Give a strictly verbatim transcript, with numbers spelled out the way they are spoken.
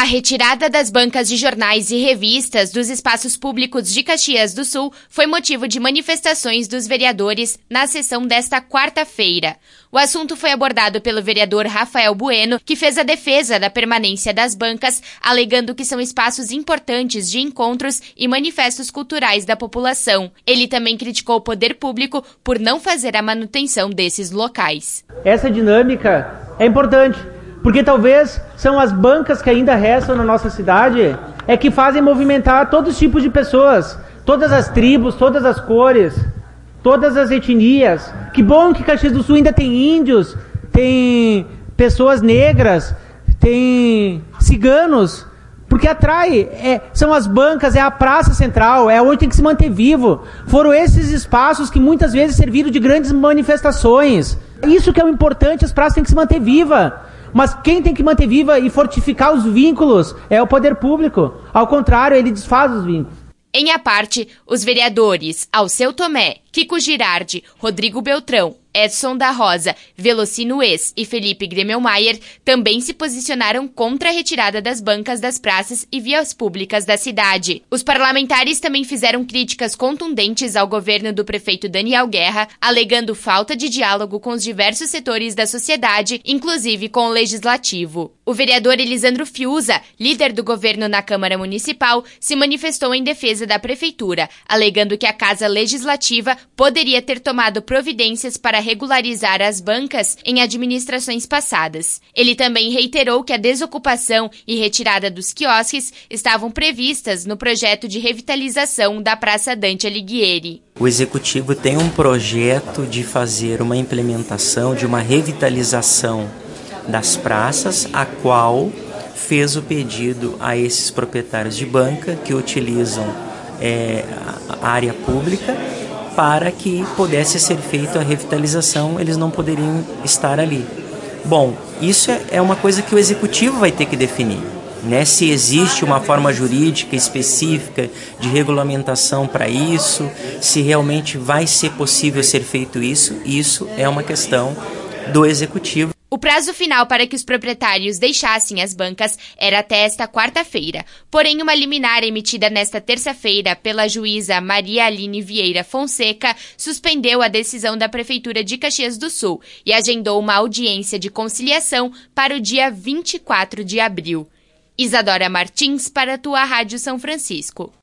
retirada das bancas de jornais e revistas dos espaços públicos de Caxias do Sul foi motivo de manifestações dos vereadores na sessão desta quarta-feira. O assunto foi abordado pelo vereador Rafael Bueno, que fez a defesa da permanência das bancas, alegando que são espaços importantes de encontros e manifestos culturais da população. Ele também criticou o poder público por não fazer a manutenção desses locais. Essa dinâmica é importante, porque talvez são as bancas que ainda restam na nossa cidade é que fazem movimentar todos os tipos de pessoas, todas as tribos, todas as cores, todas as etnias. Que bom que Caxias do Sul ainda tem índios, tem pessoas negras, tem ciganos, porque atrai, é, são as bancas, é a praça central, é onde tem que se manter vivo. Foram esses espaços que muitas vezes serviram de grandes manifestações. Isso que é o importante, as praças têm que se manter vivas. Mas quem tem que manter viva e fortificar os vínculos é o poder público. Ao contrário, ele desfaz os vínculos. Em a parte, os vereadores Alceu Tomé, Kiko Girardi, Rodrigo Beltrão, Edson da Rosa, Velocino Ex e Felipe Gremelmaier também se posicionaram contra a retirada das bancas das praças e vias públicas da cidade. Os parlamentares também fizeram críticas contundentes ao governo do prefeito Daniel Guerra, alegando falta de diálogo com os diversos setores da sociedade, inclusive com o legislativo. O vereador Elisandro Fiuza, líder do governo na Câmara Municipal, se manifestou em defesa da prefeitura, alegando que a Casa Legislativa poderia ter tomado providências para regularizar as bancas em administrações passadas. Ele também reiterou que a desocupação e retirada dos quiosques estavam previstas no projeto de revitalização da Praça Dante Alighieri. O Executivo tem um projeto de fazer uma implementação de uma revitalização das praças, a qual fez o pedido a esses proprietários de banca que utilizam é, a área pública para que pudesse ser feita a revitalização, eles não poderiam estar ali. Bom, isso é uma coisa que o Executivo vai ter que definir, né? Se existe uma forma jurídica específica de regulamentação para isso, se realmente vai ser possível ser feito isso, isso é uma questão do Executivo. O prazo final para que os proprietários deixassem as bancas era até esta quarta-feira. Porém, uma liminar emitida nesta terça-feira pela juíza Maria Aline Vieira Fonseca suspendeu a decisão da Prefeitura de Caxias do Sul e agendou uma audiência de conciliação para o dia vinte e quatro de abril. Isadora Martins para a tua Rádio São Francisco.